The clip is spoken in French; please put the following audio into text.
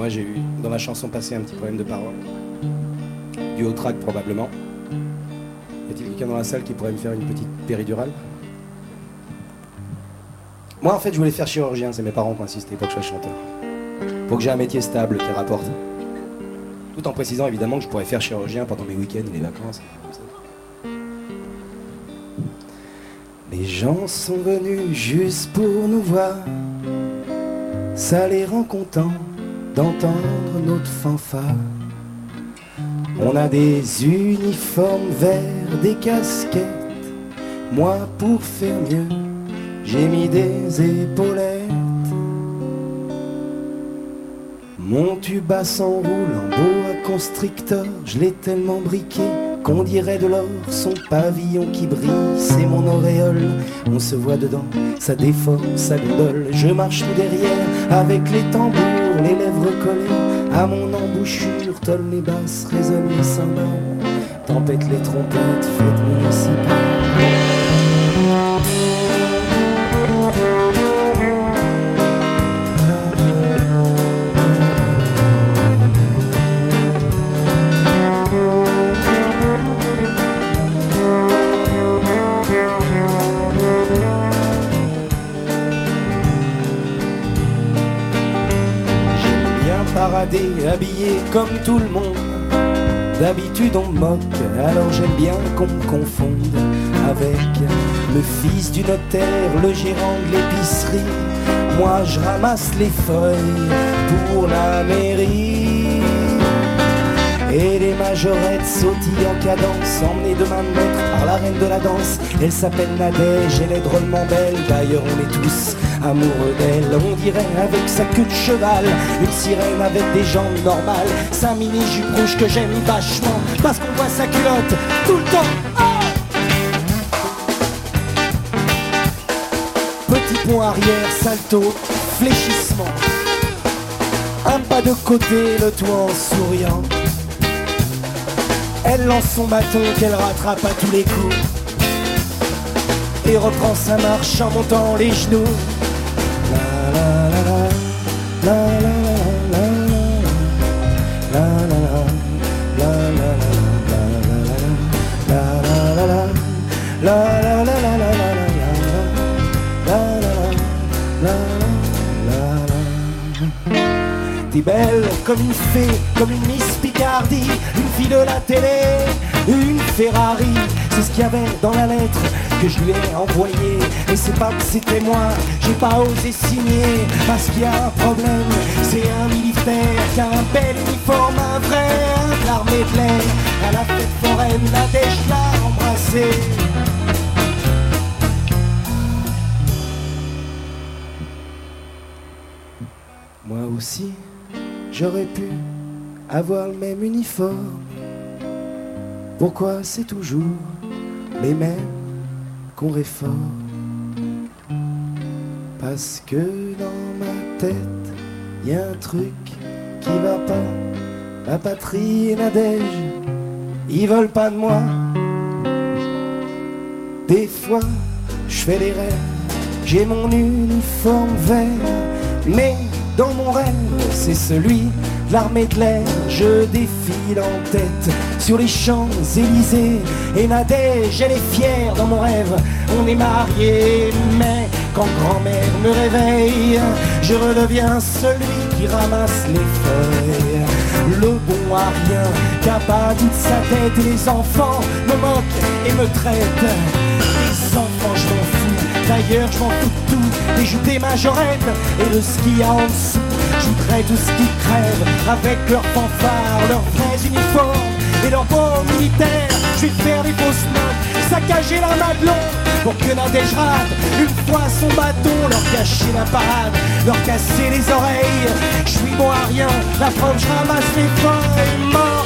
Moi j'ai eu dans la chanson passée un petit problème de parole. Du haut track probablement. Y a-t-il quelqu'un dans la salle qui pourrait me faire une petite péridurale? Moi en fait je voulais faire chirurgien, c'est mes parents qui insistaient pour que je sois chanteur. Pour que j'ai un métier stable qui rapporte. Tout en précisant évidemment que je pourrais faire chirurgien pendant mes week-ends et les vacances. Les gens sont venus juste pour nous voir. Ça les rend contents d'entendre notre fanfare. On a des uniformes verts, des casquettes. Moi pour faire mieux, j'ai mis des épaulettes. Mon tuba s'enroule en boa constrictor. Je l'ai tellement briqué qu'on dirait de l'or. Son pavillon qui brille, c'est mon auréole. On se voit dedans, ça déforme sa gondole. Je marche tout derrière avec les tambours, les lèvres collées à mon embouchure. Tollent les basses, résonnent les cymbales, tempête les trompettes, fête municipale. Habillé comme tout le monde. D'habitude on me moque, alors j'aime bien qu'on me confonde avec le fils du notaire, le gérant de l'épicerie. Moi je ramasse les feuilles pour la mairie. Et les majorettes sautillent en cadence, emmenées de main de maître par la reine de la danse. Elle s'appelle Nadège, elle est drôlement belle. D'ailleurs on est tous amoureux d'elle. On dirait avec sa queue de cheval une sirène avec des jambes normales. Sa mini-jupe rouge que j'aime vachement parce qu'on voit sa culotte tout le temps. Oh, petit pont arrière, salto, fléchissement. Un pas de côté, le toit en souriant. Elle lance son bâton qu'elle rattrape à tous les coups et reprend sa marche en montant les genoux. La la la la la la la la la. T'es belle comme une fée, comme une Miss Picardie, une fille de la télé, une Ferrari. C'est ce qu'il y avait dans la lettre que je lui ai envoyée. Et c'est pas que c'était moi, j'ai pas osé signer. Parce qu'il y a un problème, c'est un militaire qui a un bel uniforme, un vrai, un de l'armée de l'air. À la fête foraine, la dèche l'a embrassé. Moi aussi, j'aurais pu avoir le même uniforme. Pourquoi c'est toujours les mêmes qu'on réforme? Parce que dans ma tête, y a un truc qui va pas. La patrie et Nadège, ils veulent pas de moi. Des fois, je fais des rêves, j'ai mon uniforme vert, mais dans mon rêve, c'est celui de l'armée de l'air. Je défile en tête sur les Champs-Élysées et Nadège, elle est fière dans mon rêve. On est mariés, mais quand grand-mère me réveille, je redeviens celui qui ramasse les feuilles. Le bon à rien, qui a pas toute sa tête. Et les enfants me moquent et me traitent. Les enfants, je m'en fous. D'ailleurs, je m'en fous de tout. Des jupes, des majorettes et de ce qu'il y a en dessous. Je voudrais tout ce qui crève avec leurs fanfares, leurs vrais uniformes et leurs beaux militaires. Je vais faire des fausses notes, saccager la Madelon pour que Nadège rate une fois son bâton. Leur cacher la parade, leur casser les oreilles. Je suis bon à rien, la preuve je ramasse les feuilles.